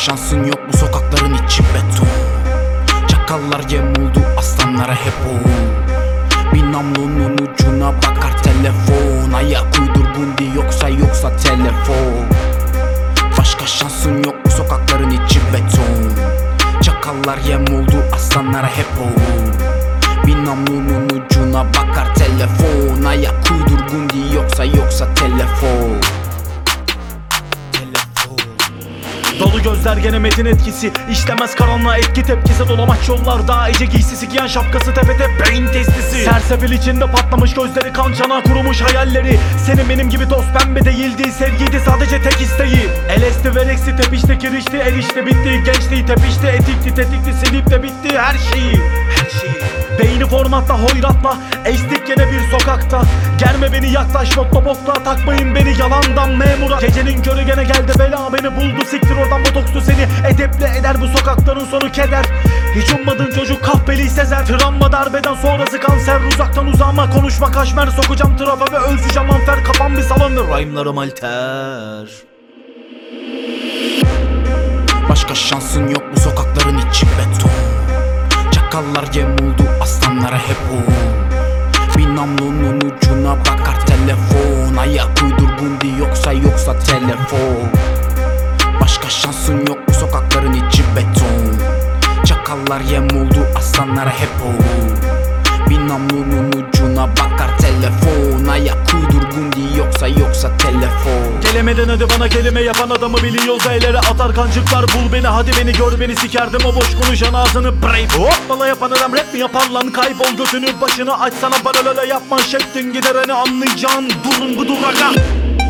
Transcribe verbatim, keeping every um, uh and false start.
şansın yok, bu sokakların içi beton. Çakallar yem oldu, aslanlara hep o. Bir namlunun ucuna bakar telefon. Ayak uydur bundi, yoksa yoksa telefon. Başka şansın yok, bu sokakların içi beton. Çakallar yem oldu, aslanlara hep o. Bir namlunun ucuna bakar telefon. Ayak uydur bundi, yoksa yoksa telefon. Dolu gözler gene metin etkisi, işlemez karanlığa etki tepkisi. Dolamaç yollarda ece giysisi giyen, şapkası tepede beyin testisi. Sersefil içinde patlamış gözleri, kan çanağı kurumuş hayalleri. Senin benim gibi toz pembe değildi, sevgiydi sadece tek isteği. Elesti vereksi tepişti, kirişti, erişti, bitti. Gençliği tepişti, etikti, tetikti, silip de bitti her şeyi. Her şeyi. Beyni formatla, hoyratla, eşlik gene bir sokakta. Germe beni, yaklaş motla bokla, takmayın beni yalandan memura. Gecenin körü gene geldi bela, beni buldu, siktir oradan botokslu seni. Edeple eder bu sokakların sonu keder. Hiç ummadığın çocuk kahpeli sezer. Travma darbeden sonrası kanser, uzaktan uzağıma konuşma kaşmer. Sokacağım trafa ve ölçeceğim amfer, kafam bir salon ve rhyme'larım alter. Başka şansın yok, bu sokakların içi beton. Çakallar yem oldu, aslanlara hep o. Bir namlunun ucuna bakar telefon. Ayak uydur bundi, yoksa yoksa telefon. Başka şansın yok, bu sokakların içi beton. Çakallar yem oldu, aslanlara hep o. Bir namlunun ucuna bakar telefon. Ayak uydur bundi, yoksa yoksa telefon. Gelemeden hadi bana kelime yapan adamı biliyoruz, eylere atar kancıklar. Bul beni hadi beni gör beni, sikerdim o boş konuşan ağzını brave. Hoppala yapan adam rap mi yapar lan, kaybol götünü başını aç sana paralele yapman şeklin gider hani anlayacaksın. Durun bu duraka.